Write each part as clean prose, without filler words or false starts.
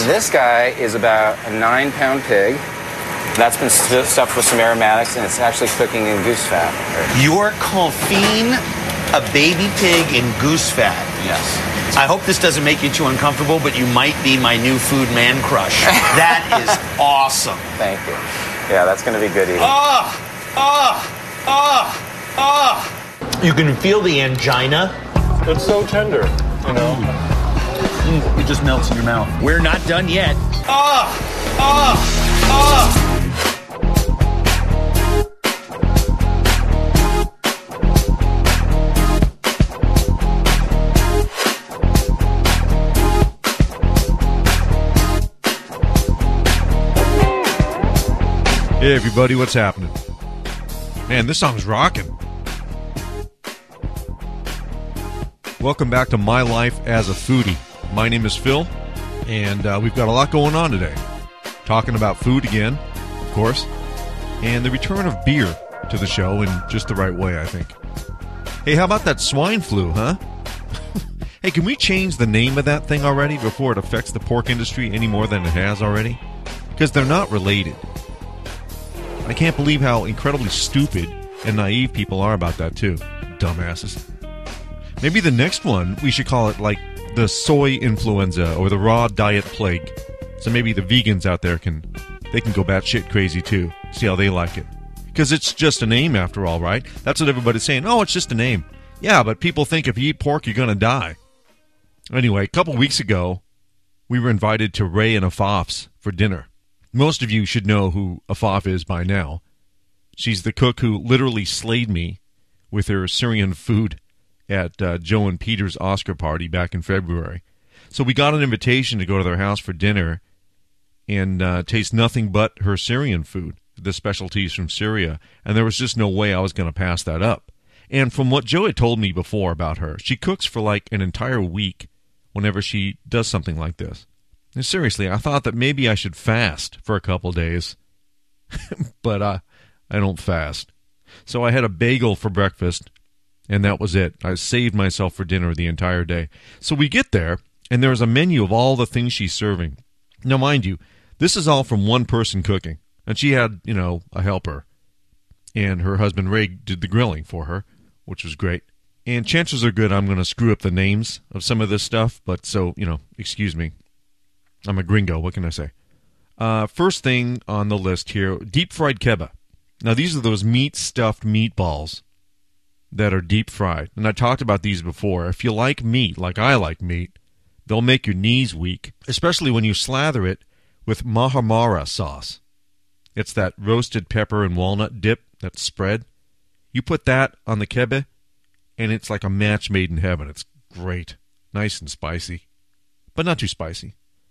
This guy is about a 9-pound pig. That's been stuffed with some aromatics, and it's actually cooking in goose fat. You're confine a baby pig in goose fat. Yes. I hope this doesn't make you too uncomfortable, but you might be my new food man crush. That is awesome. Thank you. Yeah, that's going to be good eating. You can feel the angina. It's so tender, you know. It just melts in your mouth. We're not done yet. Hey everybody, what's happening? Man, this song's rocking. Welcome back to My Life as a Foodie. My name is Phil, and we've got a lot going on today. Talking about food again, of course, and the return of beer to the show in just the right way, I think. Hey, how about that swine flu, huh? Hey, can we change the name of that thing already before it affects the pork industry any more than it has already? Because they're not related. I can't believe how incredibly stupid and naive people are about that, too. Dumbasses. Maybe the next one, we should call it, like, the soy influenza or the raw diet plague. So maybe the vegans out there can go batshit crazy, too. See how they like it. Because it's just a name, after all, right? That's what everybody's saying. Oh, it's just a name. Yeah, but people think if you eat pork, you're going to die. Anyway, a couple weeks ago, we were invited to Ray and Afaf's for dinner. Most of you should know who Afaf is by now. She's the cook who literally slayed me with her Syrian food at Joe and Peter's Oscar party back in February. So we got an invitation to go to their house for dinner and taste nothing but her Syrian food, the specialties from Syria, and there was just no way I was going to pass that up. And from what Joe had told me before about her, she cooks for like an entire week whenever she does something like this. And seriously, I thought that maybe I should fast for a couple days, but I don't fast. So I had a bagel for breakfast, and that was it. I saved myself for dinner the entire day. So we get there, and there's a menu of all the things she's serving. Now, mind you, this is all from one person cooking, and she had, a helper, and her husband Ray did the grilling for her, which was great. And chances are good I'm going to screw up the names of some of this stuff, but so, excuse me. I'm a gringo, what can I say? First thing on the list here, deep-fried kebab. Now, these are those meat-stuffed meatballs that are deep-fried. And I talked about these before. If you like meat, like I like meat, they'll make your knees weak, especially when you slather it with mahamara sauce. It's that roasted pepper and walnut dip, that spread. You put that on the kebab, and it's like a match made in heaven. It's great. Nice and spicy, but not too spicy.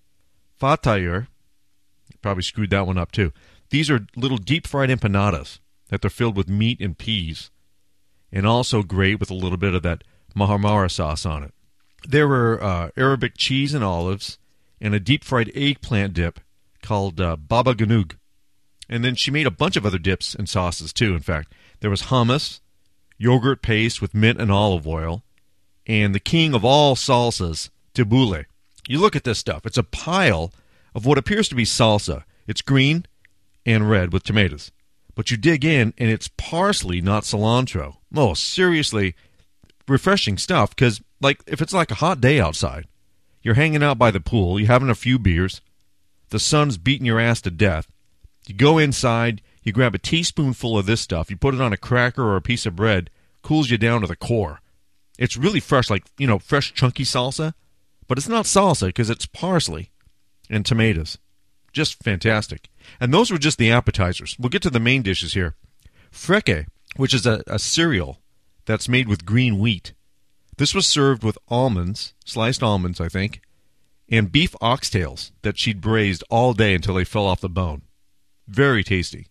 Fatayur, probably screwed that one up too. These are little deep-fried empanadas that they're filled with meat and peas, and also great with a little bit of that mahamara sauce on it. There were Arabic cheese and olives, and a deep-fried eggplant dip called baba ganoush. And then she made a bunch of other dips and sauces too, in fact. There was hummus, yogurt paste with mint and olive oil, and the king of all salsas, tabbouleh. You look at this stuff. It's a pile of what appears to be salsa. It's green and red with tomatoes. But you dig in, and it's parsley, not cilantro. Oh, seriously, refreshing stuff, because if it's like a hot day outside, you're hanging out by the pool, you're having a few beers, the sun's beating your ass to death, you go inside, you grab a teaspoonful of this stuff, you put it on a cracker or a piece of bread, cools you down to the core. It's really fresh, fresh chunky salsa. But it's not salsa because it's parsley and tomatoes. Just fantastic. And those were just the appetizers. We'll get to the main dishes here. Freke, which is a cereal that's made with green wheat. This was served with almonds, sliced almonds, I think, and beef oxtails that she'd braised all day until they fell off the bone. Very tasty.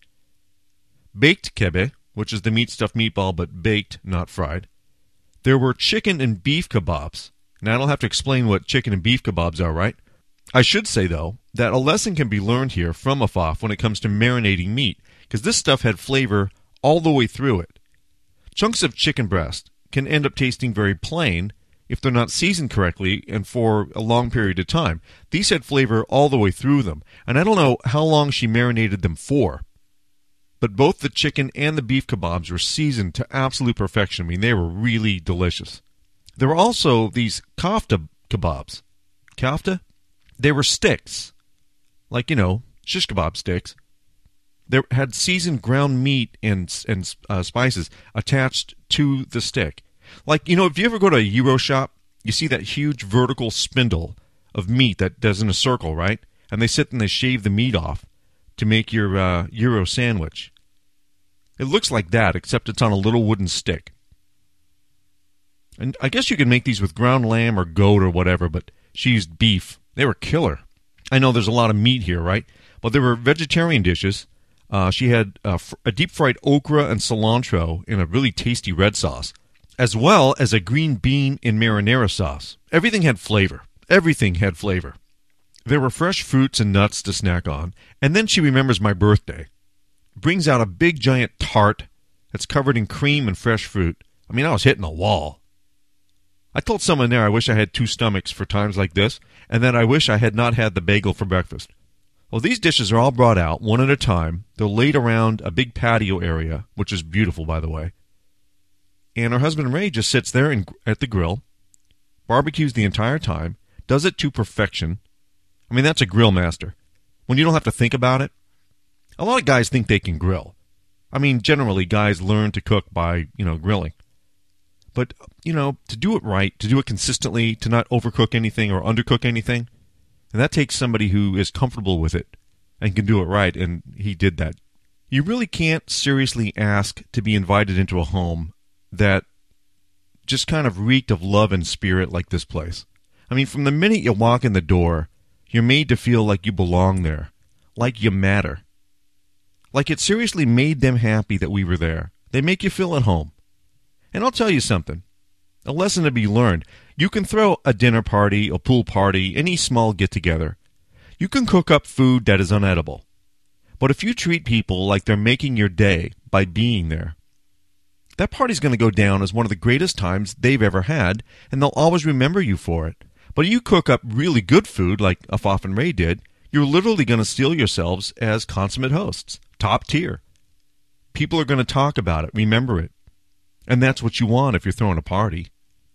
Baked kebab, which is the meat-stuffed meatball but baked, not fried. There were chicken and beef kebabs. Now, I don't have to explain what chicken and beef kebabs are, right? I should say, though, that a lesson can be learned here from Afaf when it comes to marinating meat, because this stuff had flavor all the way through it. Chunks of chicken breast can end up tasting very plain if they're not seasoned correctly and for a long period of time. These had flavor all the way through them, and I don't know how long she marinated them for. But both the chicken and the beef kebabs were seasoned to absolute perfection. I mean, they were really delicious. There were also these kofta kebabs. Kofta? They were sticks. Like, shish kebab sticks. They had seasoned ground meat and spices attached to the stick. Like, if you ever go to a gyro shop, you see that huge vertical spindle of meat that does in a circle, right? And they sit and they shave the meat off to make your gyro sandwich. It looks like that, except it's on a little wooden stick. And I guess you can make these with ground lamb or goat or whatever, but she used beef. They were killer. I know there's a lot of meat here, right? But there were vegetarian dishes. She had a deep-fried okra and cilantro in a really tasty red sauce, as well as a green bean in marinara sauce. Everything had flavor. Everything had flavor. There were fresh fruits and nuts to snack on. And then she remembers my birthday. Brings out a big giant tart that's covered in cream and fresh fruit. I mean, I was hitting a wall. I told someone there I wish I had two stomachs for times like this, and that I wish I had not had the bagel for breakfast. Well, these dishes are all brought out one at a time. They're laid around a big patio area, which is beautiful, by the way. And her husband Ray just sits there at the grill, barbecues the entire time, does it to perfection. I mean, that's a grill master. When you don't have to think about it. A lot of guys think they can grill. I mean, generally, guys learn to cook by, grilling. But, to do it right, to do it consistently, to not overcook anything or undercook anything, and that takes somebody who is comfortable with it and can do it right, and he did that. You really can't seriously ask to be invited into a home that just kind of reeked of love and spirit like this place. I mean, from the minute you walk in the door, you're made to feel like you belong there, like you matter. Like it seriously made them happy that we were there. They make you feel at home. And I'll tell you something, a lesson to be learned. You can throw a dinner party, a pool party, any small get-together. You can cook up food that is unedible. But if you treat people like they're making your day by being there, that party's going to go down as one of the greatest times they've ever had, and they'll always remember you for it. But if you cook up really good food like Afaf and Ray did, you're literally going to steal yourselves as consummate hosts, top tier. People are going to talk about it, remember it. And that's what you want if you're throwing a party.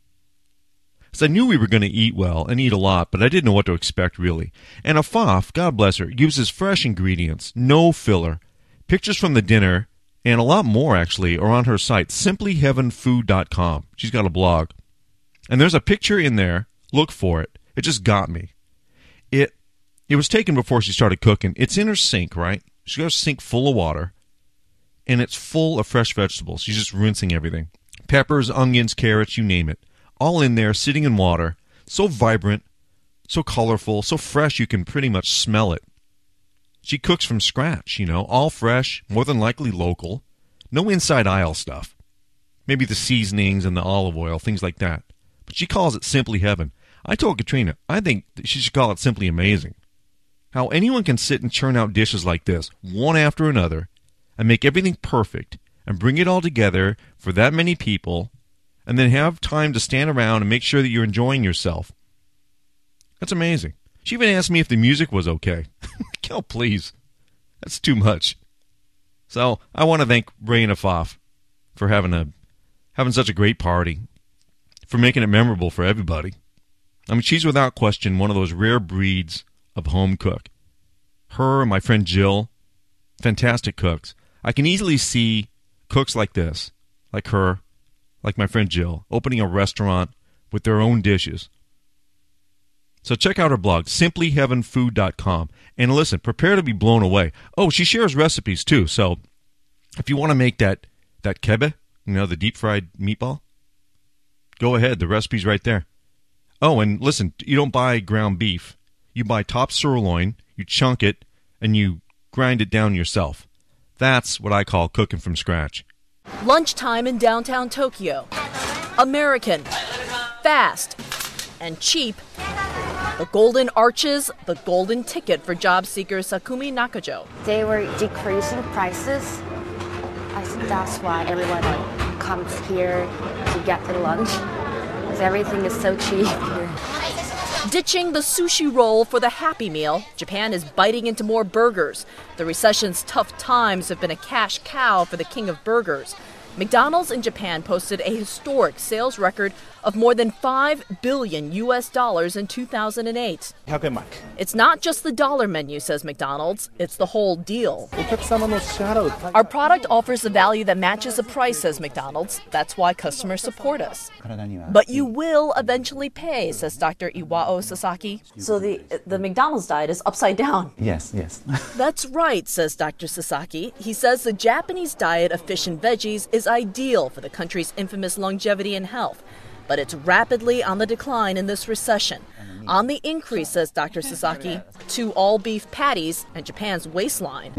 So I knew we were going to eat well and eat a lot, but I didn't know what to expect, really. And Afaf, God bless her, uses fresh ingredients, no filler. Pictures from the dinner, and a lot more, actually, are on her site, simplyheavenfood.com. She's got a blog. And there's a picture in there. Look for it. It just got me. It was taken before she started cooking. It's in her sink, right? She's got a sink full of water. And it's full of fresh vegetables. She's just rinsing everything. Peppers, onions, carrots, you name it. All in there, sitting in water. So vibrant, so colorful, so fresh you can pretty much smell it. She cooks from scratch, all fresh, more than likely local. No inside aisle stuff. Maybe the seasonings and the olive oil, things like that. But she calls it Simply Heaven. I told Katrina, I think she should call it Simply Amazing. How anyone can sit and churn out dishes like this, one after another, and make everything perfect, and bring it all together for that many people, and then have time to stand around and make sure that you're enjoying yourself. That's amazing. She even asked me if the music was okay. Oh, please. That's too much. So I want to thank Ray and Afaf for having such a great party, for making it memorable for everybody. I mean, she's without question one of those rare breeds of home cook. Her and my friend Jill, fantastic cooks. I can easily see cooks like this, like her, like my friend Jill, opening a restaurant with their own dishes. So check out her blog, simplyheavenfood.com. And listen, prepare to be blown away. Oh, she shares recipes too. So if you want to make that kebab, the deep-fried meatball, go ahead. The recipe's right there. Oh, and listen, you don't buy ground beef. You buy top sirloin, you chunk it, and you grind it down yourself. That's what I call cooking from scratch. Lunchtime in downtown Tokyo. American, fast, and cheap. The Golden Arches, the golden ticket for job seeker Sakumi Nakajo. They were decreasing prices. I think that's why everyone comes here to get their lunch. because everything is so cheap here. Ditching the sushi roll for the Happy Meal, Japan is biting into more burgers. The recession's tough times have been a cash cow for the king of burgers. McDonald's in Japan posted a historic sales record of more than $5 billion in 2008. It's not just the dollar menu, says McDonald's. It's the whole deal. Our product offers a value that matches the price, says McDonald's. That's why customers support us. But you will eventually pay, says Dr. Iwao Sasaki. So the McDonald's diet is upside down. Yes. That's right, says Dr. Sasaki. He says the Japanese diet of fish and veggies is ideal for the country's infamous longevity and health. But it's rapidly on the decline in this recession. On the increase, says Dr. Sasaki, to all beef patties and Japan's waistline.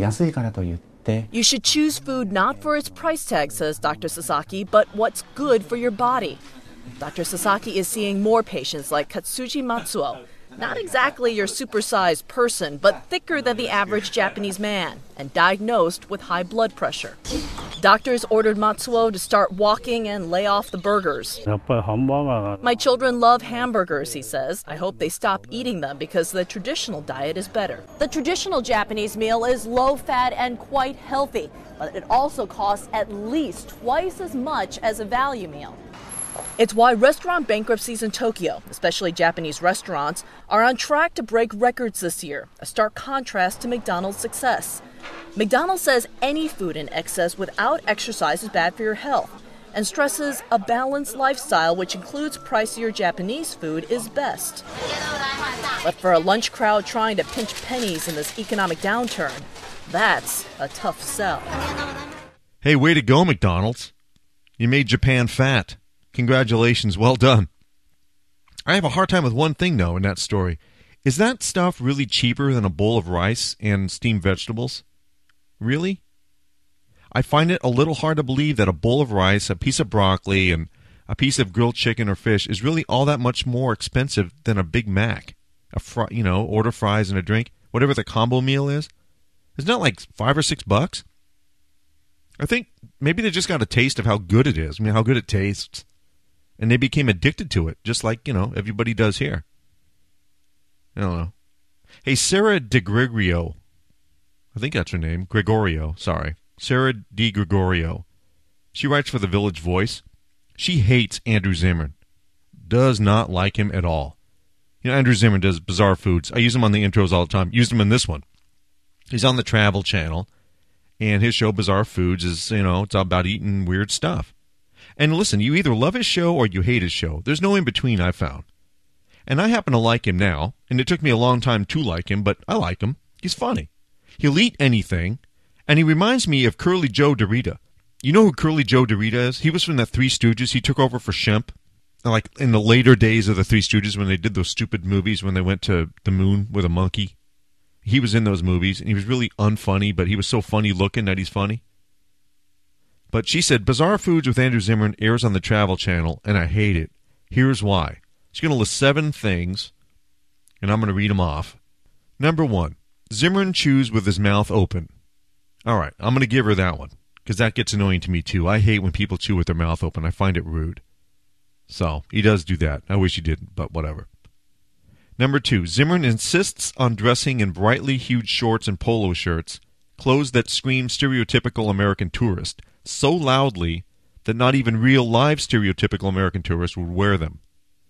You should choose food not for its price tag, says Dr. Sasaki, but what's good for your body. Dr. Sasaki is seeing more patients like Katsuji Matsuo. Not exactly your supersized person, but thicker than the average Japanese man, and diagnosed with high blood pressure. Doctors ordered Matsuo to start walking and lay off the burgers. My children love hamburgers, he says. I hope they stop eating them because the traditional diet is better. The traditional Japanese meal is low-fat and quite healthy, but it also costs at least twice as much as a value meal. It's why restaurant bankruptcies in Tokyo, especially Japanese restaurants, are on track to break records this year, a stark contrast to McDonald's success. McDonald's says any food in excess without exercise is bad for your health and stresses a balanced lifestyle, which includes pricier Japanese food, is best. But for a lunch crowd trying to pinch pennies in this economic downturn, that's a tough sell. Hey, way to go, McDonald's. You made Japan fat. Congratulations, well done. I have a hard time with one thing, though, in that story. Is that stuff really cheaper than a bowl of rice and steamed vegetables? Really? I find it a little hard to believe that a bowl of rice, a piece of broccoli, and a piece of grilled chicken or fish is really all that much more expensive than a Big Mac. Order fries and a drink, whatever the combo meal is. Isn't that like $5 or $6? I think maybe they just got a taste of how good it is. How good it tastes. And they became addicted to it, just like, everybody does here. I don't know. Hey, Sarah DiGregorio. I think that's her name. Sarah DiGregorio. She writes for The Village Voice. She hates Andrew Zimmern. Does not like him at all. Andrew Zimmern does Bizarre Foods. I use him on the intros all the time. Used him in this one. He's on the Travel Channel. And his show, Bizarre Foods, is, it's all about eating weird stuff. And listen, you either love his show or you hate his show. There's no in between, I've found. And I happen to like him now, and it took me a long time to like him, but I like him. He's funny. He'll eat anything, and he reminds me of Curly Joe DeRita. You know who Curly Joe DeRita is? He was from the Three Stooges. He took over for Shemp, like in the later days of the Three Stooges when they did those stupid movies when they went to the moon with a monkey. He was in those movies, and he was really unfunny, but he was so funny looking that he's funny. But she said, Bizarre Foods with Andrew Zimmern airs on the Travel Channel, and I hate it. Here's why. She's going to list 7 things, and I'm going to read them off. Number 1, Zimmern chews with his mouth open. All right, I'm going to give her that one, because that gets annoying to me, too. I hate when people chew with their mouth open. I find it rude. So, he does do that. I wish he didn't, but whatever. Number 2, Zimmern insists on dressing in brightly hued shorts and polo shirts, clothes that scream stereotypical American tourist, so loudly that not even real live stereotypical American tourists would wear them.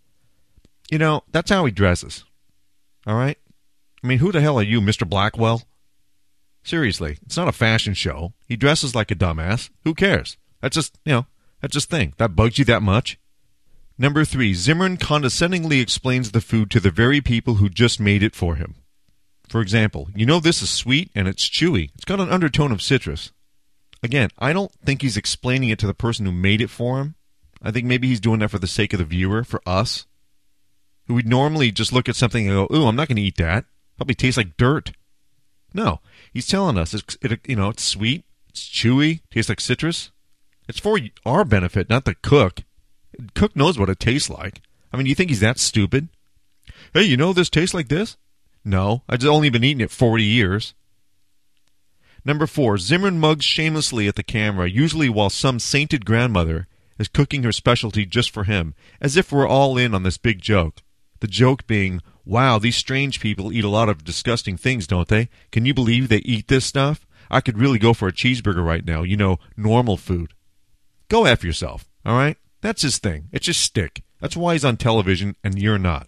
That's how he dresses. All right? Who the hell are you, Mr. Blackwell? Seriously, it's not a fashion show. He dresses like a dumbass. Who cares? That's just thing. That bugs you that much? Number 3, Zimmern condescendingly explains the food to the very people who just made it for him. For example, this is sweet and it's chewy. It's got an undertone of citrus. Again, I don't think he's explaining it to the person who made it for him. I think maybe he's doing that for the sake of the viewer, for us, who would normally just look at something and go, ooh, I'm not going to eat that. Probably tastes like dirt. No, he's telling us it's sweet, it's chewy, tastes like citrus. It's for our benefit, not the cook. Cook knows what it tastes like. You think he's that stupid? Hey, this tastes like this? No, I've only been eating it 40 years. Number 4, Zimmern mugs shamelessly at the camera, usually while some sainted grandmother is cooking her specialty just for him, as if we're all in on this big joke. The joke being, wow, these strange people eat a lot of disgusting things, don't they? Can you believe they eat this stuff? I could really go for a cheeseburger right now, normal food. Go F yourself, all right? That's his thing. It's just stick. That's why he's on television and you're not.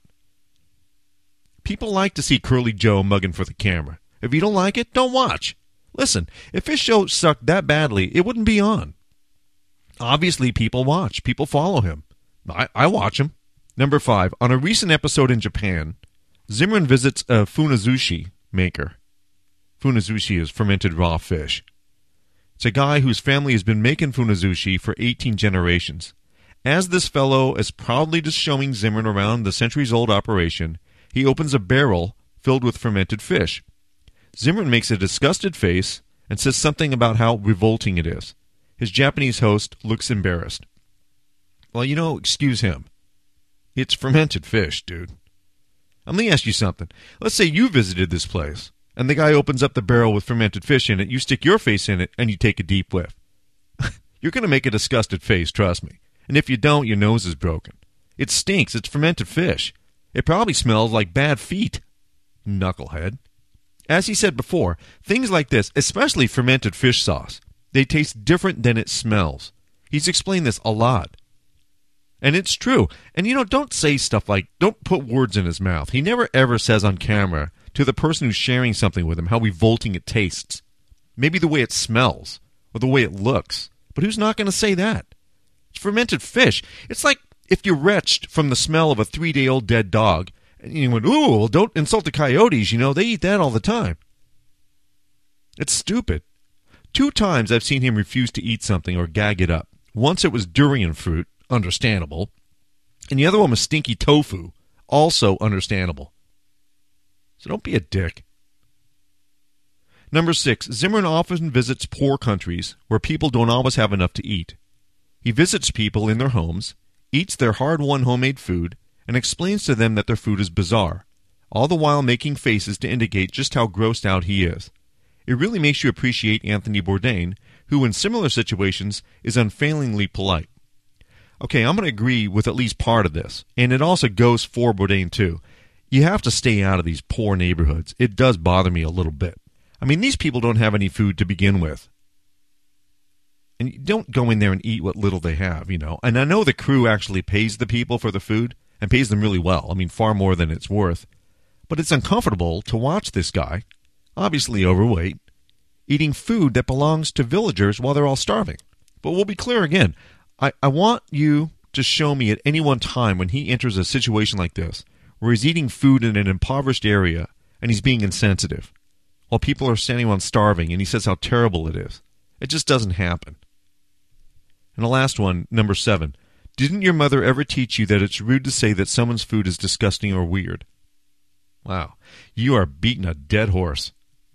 People like to see Curly Joe mugging for the camera. If you don't like it, don't watch. Listen, if his show sucked that badly, it wouldn't be on. Obviously, people watch. People follow him. I watch him. Number 5. On a recent episode in Japan, Zimmerman visits a funazushi maker. Funazushi is fermented raw fish. It's a guy whose family has been making funazushi for 18 generations. As this fellow is proudly just showing Zimmerman around the centuries-old operation, he opens a barrel filled with fermented fish. Zimmerman makes a disgusted face and says something about how revolting it is. His Japanese host looks embarrassed. Well, excuse him. It's fermented fish, dude. Let me ask you something. Let's say you visited this place, and the guy opens up the barrel with fermented fish in it, you stick your face in it, and you take a deep whiff. You're going to make a disgusted face, trust me. And if you don't, your nose is broken. It stinks. It's fermented fish. It probably smells like bad feet. Knucklehead. As he said before, things like this, especially fermented fish sauce, they taste different than it smells. He's explained this a lot. And it's true. And, don't say stuff like, don't put words in his mouth. He never ever says on camera to the person who's sharing something with him how revolting it tastes. Maybe the way it smells or the way it looks. But who's not going to say that? It's fermented fish. It's like if you retched from the smell of a 3-day-old dead dog and you went, ooh, well, don't insult the coyotes. They eat that all the time. It's stupid. 2 times I've seen him refuse to eat something or gag it up. Once it was durian fruit, understandable. And the other one was stinky tofu, also understandable. So don't be a dick. Number 6, Zimmerman often visits poor countries where people don't always have enough to eat. He visits people in their homes, eats their hard-won homemade food, and explains to them that their food is bizarre, all the while making faces to indicate just how grossed out he is. It really makes you appreciate Anthony Bourdain, who in similar situations is unfailingly polite. Okay, I'm going to agree with at least part of this, and it also goes for Bourdain too. You have to stay out of these poor neighborhoods. It does bother me a little bit. I mean, these people don't have any food to begin with. And you don't go in there and eat what little they have, And I know the crew actually pays the people for the food, and pays them really well. I mean, far more than it's worth. But it's uncomfortable to watch this guy, obviously overweight, eating food that belongs to villagers while they're all starving. But we'll be clear again. I want you to show me at any one time when he enters a situation like this, where he's eating food in an impoverished area and he's being insensitive, while people are standing around starving and he says how terrible it is. It just doesn't happen. And the last one, number 7. Didn't your mother ever teach you that it's rude to say that someone's food is disgusting or weird? Wow, you are beating a dead horse.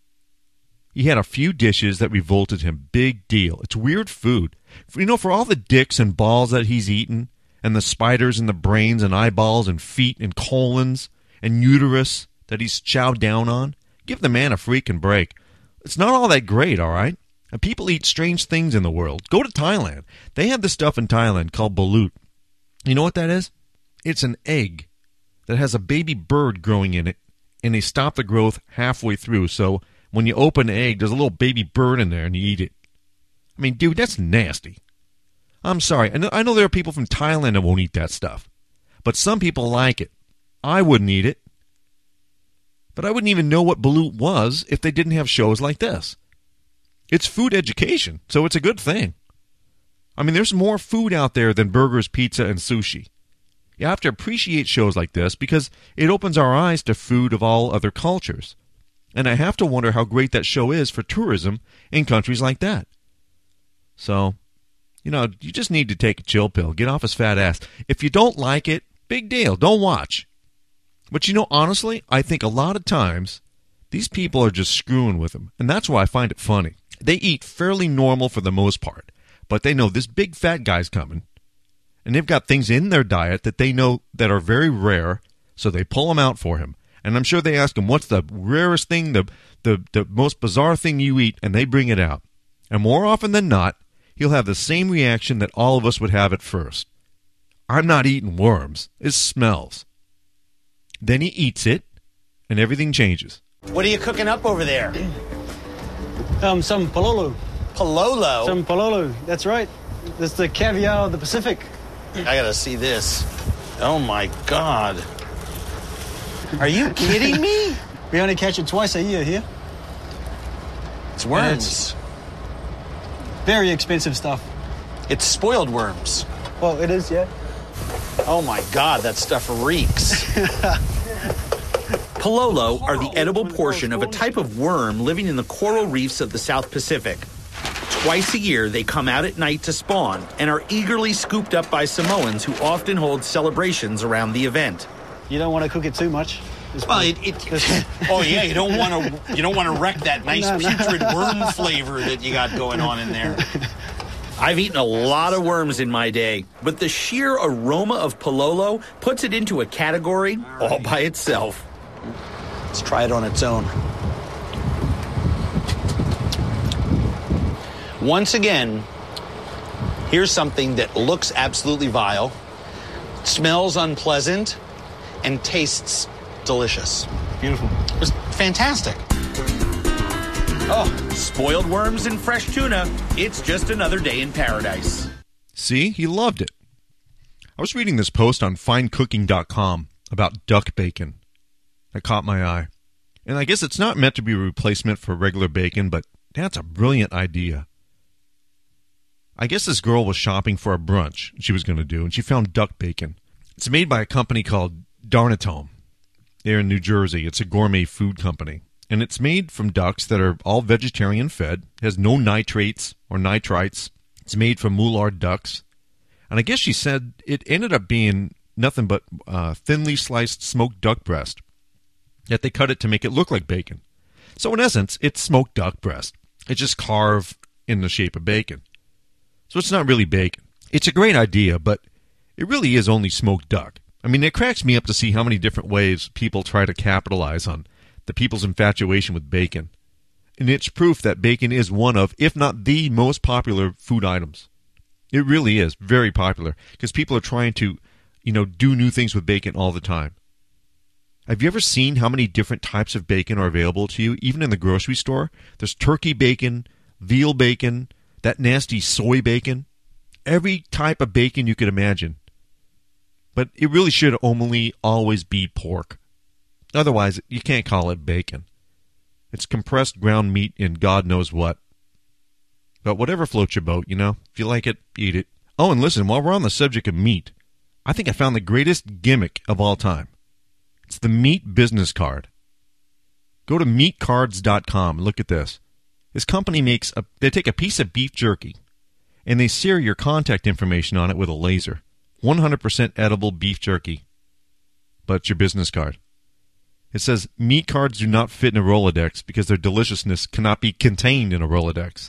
He had a few dishes that revolted him. Big deal. It's weird food. For all the dicks and balls that he's eaten, and the spiders and the brains and eyeballs and feet and colons and uterus that he's chowed down on, give the man a freaking break. It's not all that great, all right? And people eat strange things in the world. Go to Thailand. They have this stuff in Thailand called balut. You know what that is? It's an egg that has a baby bird growing in it, and they stop the growth halfway through, so when you open the egg, there's a little baby bird in there, and you eat it. I mean, dude, that's nasty. I'm sorry. I know there are people from Thailand that won't eat that stuff. But some people like it. I wouldn't eat it. But I wouldn't even know what balut was if they didn't have shows like this. It's food education, so it's a good thing. I mean, there's more food out there than burgers, pizza, and sushi. You have to appreciate shows like this because it opens our eyes to food of all other cultures. And I have to wonder how great that show is for tourism in countries like that. So, you just need to take a chill pill. Get off his fat ass. If you don't like it, big deal. Don't watch. But honestly, I think a lot of times these people are just screwing with him. And that's why I find it funny. They eat fairly normal for the most part. But they know this big fat guy's coming. And they've got things in their diet that they know that are very rare. So they pull them out for him. And I'm sure they ask him, what's the rarest thing, the most bizarre thing you eat? And they bring it out. And more often than not, he'll have the same reaction that all of us would have at first. I'm not eating worms. It smells. Then he eats it, and everything changes. What are you cooking up over there? Some pololo. Pololo? Some pololo, that's right. That's the caviar of the Pacific. I gotta see this. Oh my God. Are you kidding me? We only catch it twice a year here. It's worms. Very expensive stuff. It's spoiled worms. Well, it is, yeah. Oh my God, that stuff reeks. Pololo are the edible portion of a type of worm living in the coral reefs of the South Pacific. Twice a year, they come out at night to spawn and are eagerly scooped up by Samoans who often hold celebrations around the event. You don't want to cook it too much. Well, oh yeah, you don't want to wreck that nice putrid worm flavor that you got going on in there. I've eaten a lot of worms in my day, but the sheer aroma of pololo puts it into a category all by itself. Let's try it on its own. Once again, here's something that looks absolutely vile, smells unpleasant, and tastes delicious. Beautiful. It's fantastic. Oh, spoiled worms and fresh tuna. It's just another day in paradise. See, he loved it. I was reading this post on finecooking.com about duck bacon. That caught my eye. And I guess it's not meant to be a replacement for regular bacon, but that's a brilliant idea. I guess this girl was shopping for a brunch she was going to do, and she found duck bacon. It's made by a company called Darnatome. They're in New Jersey. It's a gourmet food company. And it's made from ducks that are all vegetarian fed, has no nitrates or nitrites. It's made from Moulard ducks. And I guess she said it ended up being nothing but thinly sliced smoked duck breast. Yet they cut it to make it look like bacon. So in essence, it's smoked duck breast. It's just carved in the shape of bacon. So it's not really bacon. It's a great idea, but it really is only smoked duck. I mean, it cracks me up to see how many different ways people try to capitalize on the people's infatuation with bacon. And it's proof that bacon is one of, if not the most popular food items. It really is very popular because people are trying to, do new things with bacon all the time. Have you ever seen how many different types of bacon are available to you, even in the grocery store? There's turkey bacon, veal bacon, that nasty soy bacon, every type of bacon you could imagine. But it really should only always be pork. Otherwise, you can't call it bacon. It's compressed ground meat in God knows what. But whatever floats your boat, If you like it, eat it. Oh, and listen, while we're on the subject of meat, I think I found the greatest gimmick of all time. It's the meat business card. Go to meatcards.com and look at this. This company they take a piece of beef jerky and they sear your contact information on it with a laser. 100% edible beef jerky. But it's your business card. It says meat cards do not fit in a Rolodex because their deliciousness cannot be contained in a Rolodex.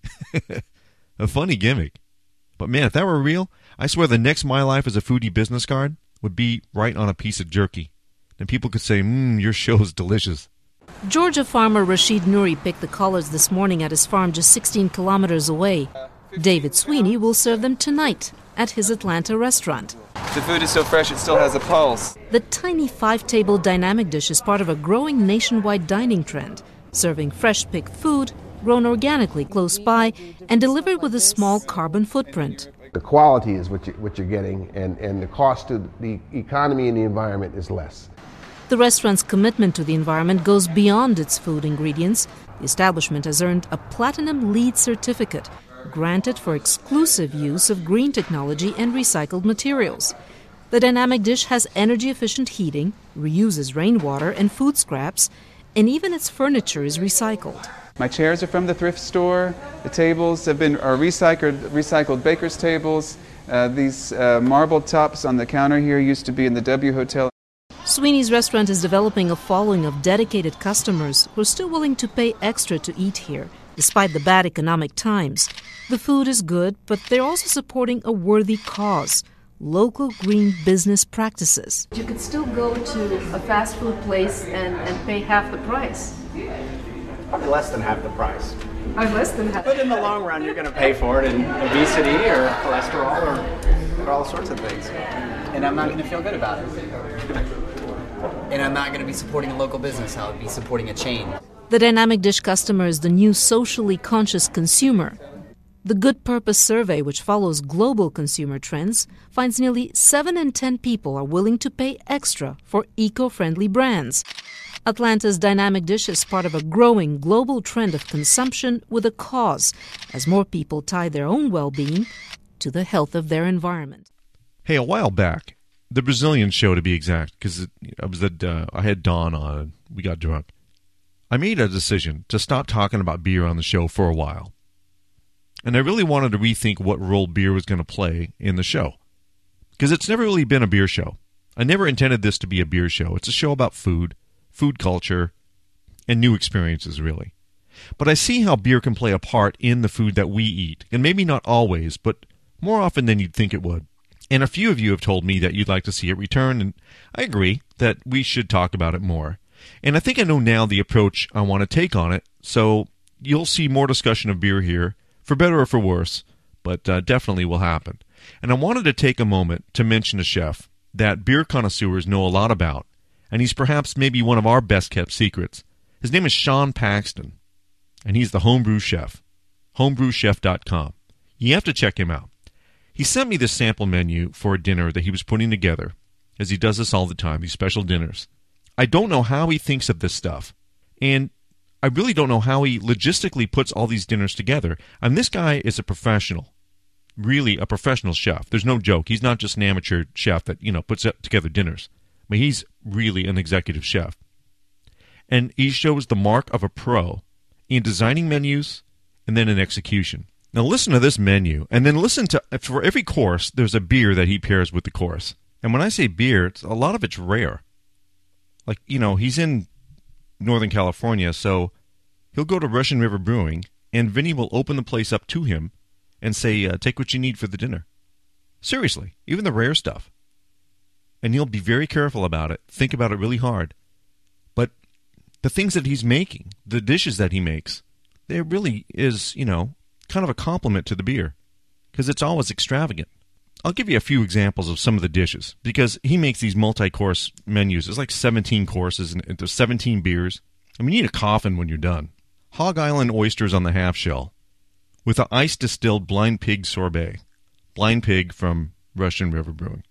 A funny gimmick. But man, if that were real, I swear the next My Life as a Foodie business card would be right on a piece of jerky. And people could say, your show is delicious. Georgia farmer Rashid Nouri picked the collards this morning at his farm just 16 kilometers away. David Sweeney will serve them tonight at his Atlanta restaurant. The food is so fresh it still has a pulse. The tiny 5-table dynamic dish is part of a growing nationwide dining trend, serving fresh-picked food, grown organically close by, and delivered with a small carbon footprint. The quality is what you're getting, and the cost to the economy and the environment is less. The restaurant's commitment to the environment goes beyond its food ingredients. The establishment has earned a Platinum LEED certificate, granted for exclusive use of green technology and recycled materials. The dynamic dish has energy-efficient heating, reuses rainwater and food scraps, and even its furniture is recycled. My chairs are from the thrift store. The tables are recycled baker's tables. These marble tops on the counter here used to be in the W Hotel. Sweeney's restaurant is developing a following of dedicated customers who are still willing to pay extra to eat here, despite the bad economic times. The food is good, but they're also supporting a worthy cause: local green business practices. You could still go to a fast food place and pay half the price. probably less than half the price. Less than half. But in the long run, you're going to pay for it in obesity or cholesterol or all sorts of things. And I'm not going to feel good about it. And I'm not going to be supporting a local business. I'll be supporting a chain. The Dynamic Dish customer is the new socially conscious consumer. The Good Purpose survey, which follows global consumer trends, finds nearly 7 in 10 people are willing to pay extra for eco-friendly brands. Atlanta's Dynamic Dish is part of a growing global trend of consumption with a cause, as more people tie their own well-being to the health of their environment. Hey, a while back, the Brazilian show to be exact, because I had Dawn on and we got drunk. I made a decision to stop talking about beer on the show for a while. And I really wanted to rethink what role beer was going to play in the show. Because it's never really been a beer show. I never intended this to be a beer show. It's a show about food, food culture, and new experiences, really. But I see how beer can play a part in the food that we eat. And maybe not always, but more often than you'd think it would. And a few of you have told me that you'd like to see it return, and I agree that we should talk about it more. And I think I know now the approach I want to take on it, so you'll see more discussion of beer here, for better or for worse, but definitely will happen. And I wanted to take a moment to mention a chef that beer connoisseurs know a lot about, and he's perhaps maybe one of our best-kept secrets. His name is Sean Paxton, and he's the Homebrew Chef, homebrewchef.com. You have to check him out. He sent me this sample menu for a dinner that he was putting together, as he does this all the time, these special dinners. I don't know how he thinks of this stuff, and I really don't know how he logistically puts all these dinners together. And this guy is a professional, really a professional chef. There's no joke. He's not just an amateur chef that, puts together dinners. I mean, he's really an executive chef. And he shows the mark of a pro in designing menus and then in execution. Now listen to this menu, and then listen to, for every course, there's a beer that he pairs with the course. And when I say beer, a lot of it's rare. Like, he's in Northern California, so he'll go to Russian River Brewing, and Vinny will open the place up to him and say, take what you need for the dinner. Seriously, even the rare stuff. And he'll be very careful about it, think about it really hard. But the things that he's making, the dishes that he makes, there really is, kind of a compliment to the beer, because it's always extravagant. I'll give you a few examples of some of the dishes, because he makes these multi-course menus. There's like 17 courses, and there's 17 beers. I mean, you need a coffin when you're done. Hog Island oysters on the half shell, with an ice-distilled blind pig sorbet. Blind pig from Russian River Brewing.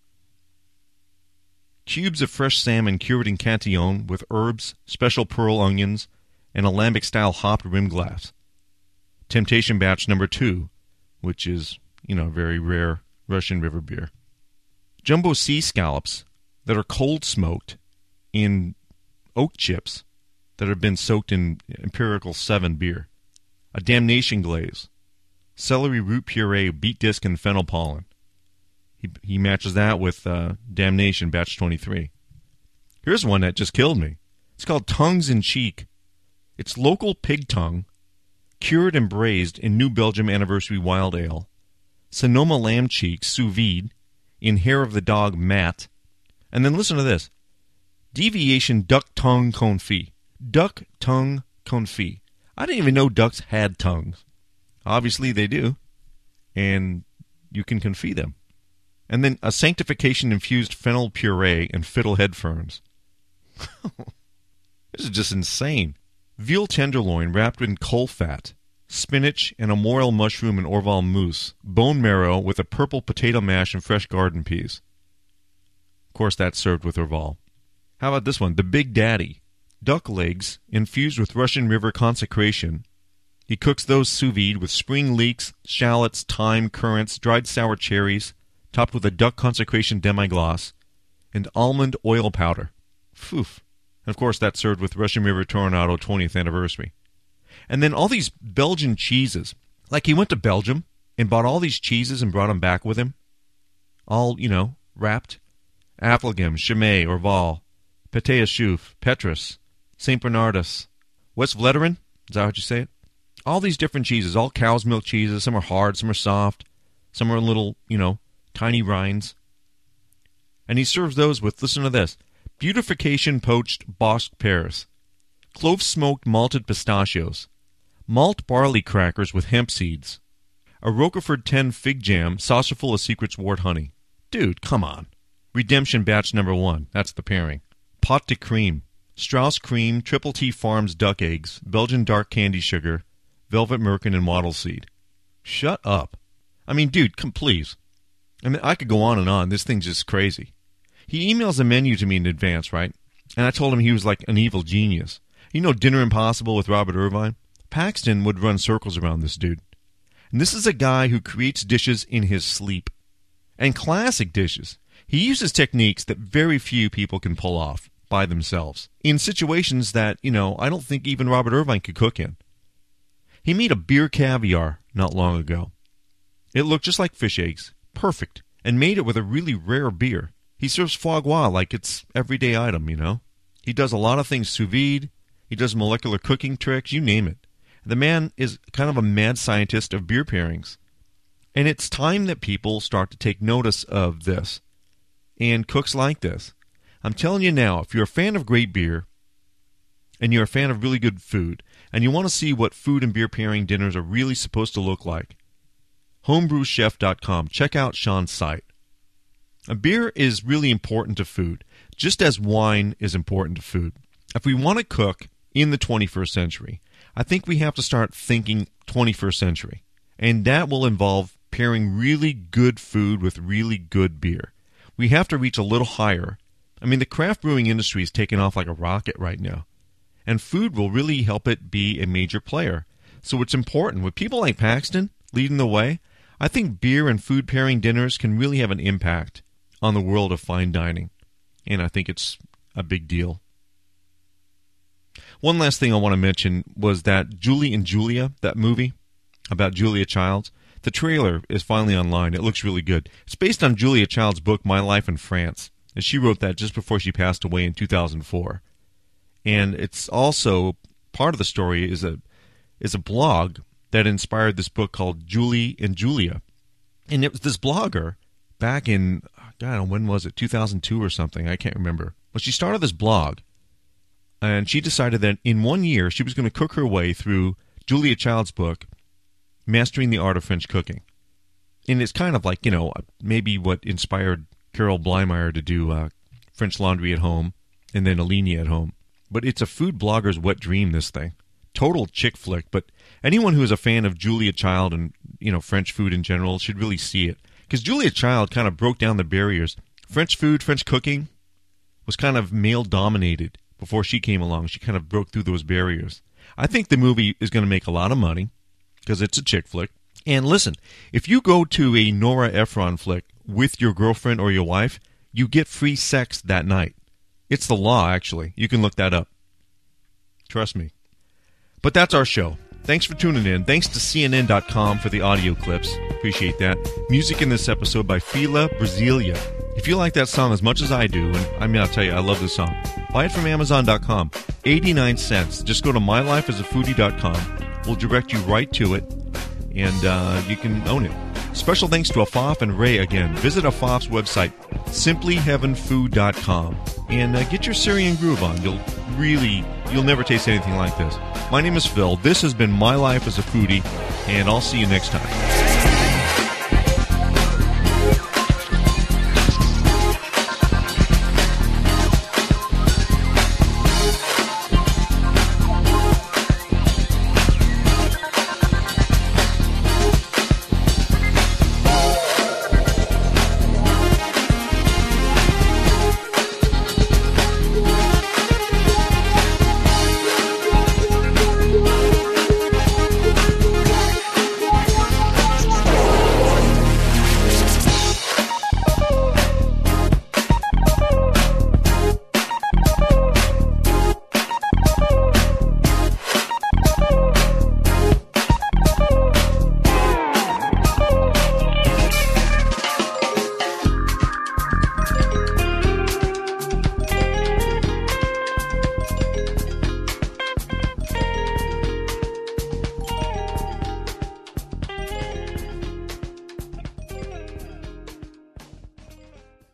Cubes of fresh salmon cured in Cantillon with herbs, special pearl onions, and a lambic-style hopped rim glass. Temptation Batch No. 2, which is, very rare Russian River beer. Jumbo sea scallops that are cold smoked in oak chips that have been soaked in Empirical 7 beer. A Damnation glaze. Celery root puree, beet disc, and fennel pollen. He matches that with Damnation Batch 23. Here's one that just killed me. It's called Tongues in Cheek. It's local pig tongue, cured and braised in New Belgium Anniversary Wild Ale. Sonoma lamb cheeks sous vide in hair of the dog mat. And then listen to this. Deviation duck tongue confit. Duck tongue confit. I didn't even know ducks had tongues. Obviously they do. And you can confit them. And then a sanctification-infused fennel puree and fiddlehead ferns. This is just insane. Veal tenderloin wrapped in coal fat. Spinach and a morel mushroom and Orval mousse. Bone marrow with a purple potato mash and fresh garden peas. Of course, that's served with Orval. How about this one? The Big Daddy. Duck legs infused with Russian River consecration. He cooks those sous vide with spring leeks, shallots, thyme, currants, dried sour cherries, topped with a duck consecration demi-glace, and almond oil powder. Poof. And of course, that's served with Russian River Toronado 20th anniversary. And then all these Belgian cheeses. Like he went to Belgium and bought all these cheeses and brought them back with him. All, wrapped. Affligem, Chimay, Orval, Pâté à Chouffe, Petrus, St. Bernardus, West Vleteren, is that how you say it? All these different cheeses, all cow's milk cheeses. Some are hard, some are soft, some are little, tiny rinds. And he serves those with, listen to this, beautification poached Bosc pears. clove-smoked malted pistachios, malt barley crackers with hemp seeds, a Roquefort 10 fig jam saucer full of Secret's wort honey. Dude, come on. Redemption batch number 1, that's the pairing. Pot de creme, Strauss cream, Triple T Farms duck eggs, Belgian dark candy sugar, velvet merkin, and wattle seed. Shut up. I mean, dude, please. I mean, I could go on and on. This thing's just crazy. He emails a menu to me in advance, right? And I told him he was like an evil genius. You know Dinner Impossible with Robert Irvine? Paxton would run circles around this dude. And this is a guy who creates dishes in his sleep. And classic dishes. He uses techniques that very few people can pull off by themselves, in situations that, I don't think even Robert Irvine could cook in. He made a beer caviar not long ago. It looked just like fish eggs, perfect, and made it with a really rare beer. He serves foie gras like it's everyday item, He does a lot of things sous vide. He does molecular cooking tricks, you name it. The man is kind of a mad scientist of beer pairings. And it's time that people start to take notice of this. And cooks like this. I'm telling you now, if you're a fan of great beer, and you're a fan of really good food, and you want to see what food and beer pairing dinners are really supposed to look like, homebrewchef.com. Check out Sean's site. A beer is really important to food, just as wine is important to food. If we want to cook in the 21st century, I think we have to start thinking 21st century. And that will involve pairing really good food with really good beer. We have to reach a little higher. I mean, the craft brewing industry is taking off like a rocket right now. And food will really help it be a major player. So it's important. With people like Paxton leading the way, I think beer and food pairing dinners can really have an impact on the world of fine dining. And I think it's a big deal. One last thing I want to mention was that Julie and Julia, that movie about Julia Childs, the trailer is finally online. It looks really good. It's based on Julia Child's book, My Life in France. And she wrote that just before she passed away in 2004. And it's also, part of the story is a blog that inspired this book called Julie and Julia. And it was this blogger back in, God, when was it, 2002 or something? I can't remember. But she started this blog, and she decided that in 1 year she was going to cook her way through Julia Child's book, Mastering the Art of French Cooking. And it's kind of like, maybe what inspired Carol Blymeyer to do French Laundry at Home and then Alini at Home. But it's a food blogger's wet dream, this thing. Total chick flick, but anyone who is a fan of Julia Child and, French food in general should really see it. Because Julia Child kind of broke down the barriers. French food, French cooking was kind of male-dominated before she came along. She kind of broke through those barriers. I think the movie is going to make a lot of money because it's a chick flick. And listen, if you go to a Nora Ephron flick with your girlfriend or your wife, you get free sex that night. It's the law, actually. You can look that up. Trust me. But that's our show. Thanks for tuning in. Thanks to CNN.com for the audio clips. Appreciate that. Music in this episode by Fila Brasilia. If you like that song as much as I do, and I'll tell you, I love this song, buy it from Amazon.com. 89 cents. Just go to mylifeasafoodie.com. We'll direct you right to it, and you can own it. Special thanks to Afaf and Ray again. Visit Afaf's website, simplyheavenfood.com, and get your Syrian groove on. You'll never taste anything like this. My name is Phil. This has been My Life as a Foodie, and I'll see you next time.